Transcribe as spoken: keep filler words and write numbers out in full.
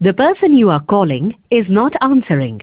The person you are calling is not answering.